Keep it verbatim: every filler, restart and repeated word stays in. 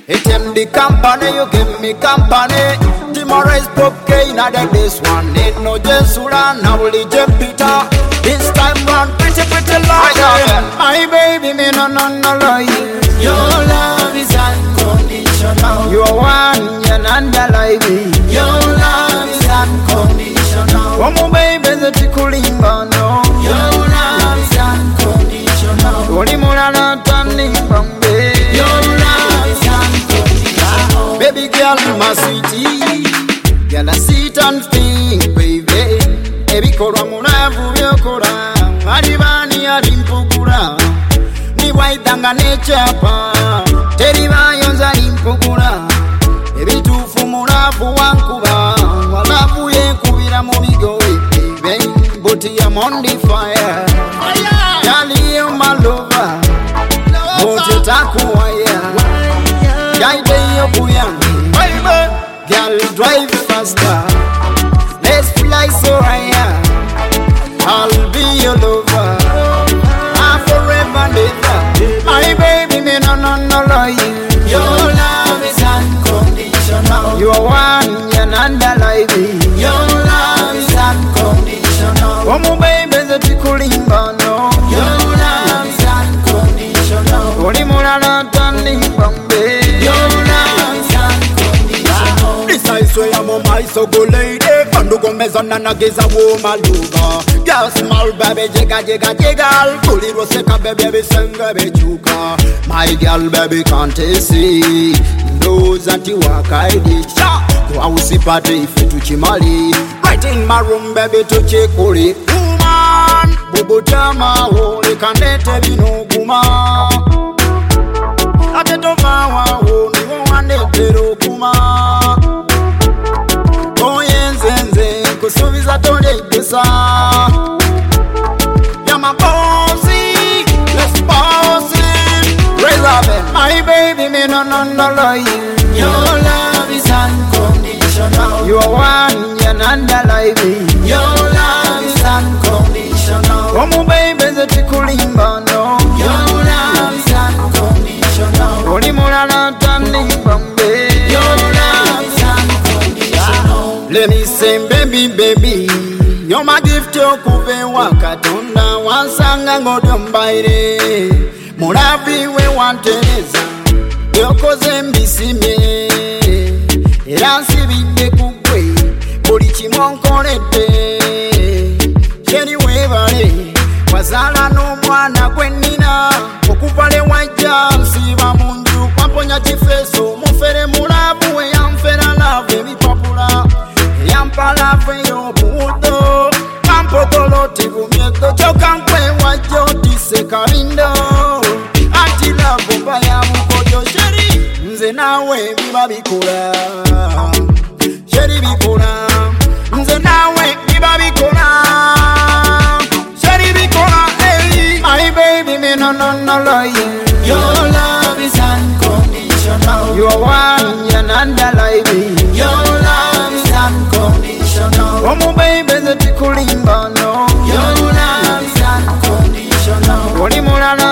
It am the company, you give me company. Tomorrow is cocaine, not like this one. Ain't no Jesura, now only Jem Peter. This time round, pretty, pretty love. My baby, me no, no, no, no, you. Your love is unconditional. You are one, you're not alive. Your love is unconditional. One more baby, the tikulimba, no. Your love is unconditional. Only more than a turning from me. Your love is unconditional. Baby girl, my sweetie. Girl, I sit and think, baby. Ebi kora mulavu byokora. Maribani alimpugura. Ni waidanga nechapa. Teri bayonza alimpugura. Ebi tufu mulavu wankuba. Walavu yekubira mubigo baby. But I'm on the fire. Yali you my lover. But you takuwaya. Yaide yokuyangi. Girl, drive faster. Let's fly so higher. I'll be your lover. I'm forever never. My baby, me no no no no you. Your love is unconditional. You are one, you're not alive. Your love is unconditional. One more baby, the tikulimba no. Your love is unconditional. Only more than a turning from me. Your love is unconditional. This I swear I'm on my so good lady. Pandu gomeza na nagiza wo maluga. Girl small baby jigga jigga jigga. Kuli roseka baby baby senga bechuka. My girl baby can't see. Knows that you are kaidi. Kwa usipate ifetu chimali. Right in my room baby to chekuli. Woman, bubu jama wo ikanete binoguma. Ateto mawa wo ni wo wanetero kuma. Kusubiza tole pesa. You're my bossy, let's bossy. Raise up it, my baby, me no no no no you. Your love is unconditional. You are one, you're not alive. Your love is unconditional. One more baby, the tikulimba no. Your love is unconditional. Only more than a turning from me. Your love is unconditional. Let me say baby baby. You're my gift yo kuve wakatonda. Wansanga ngodyombaire. Muravi we wantereza. Yokoze mbisimye. Era nsibidde kugwe. Buli kimonkoledde. Sheri webale. Wazala n'omwana gwe nnina. Okuvale wajja nsiba munju. Kwamponya kifeso. Mufere mulavu we yamfera love ebipapula. Yampalave yo buudo. Kampogoloti bumyeto. Choka nkwe wajjo tise kabindo. Anti love baya mukojo. Sheri nze nawe biba bikola. Sheri bikola. Nze nawe biba bikola. Sheri bikola. Hey, my baby me no no no no you. Your love is unconditional. You are one, you're not alive. Your love is unconditional. One more baby, the tikulimba no. Your love is unconditional. Only more than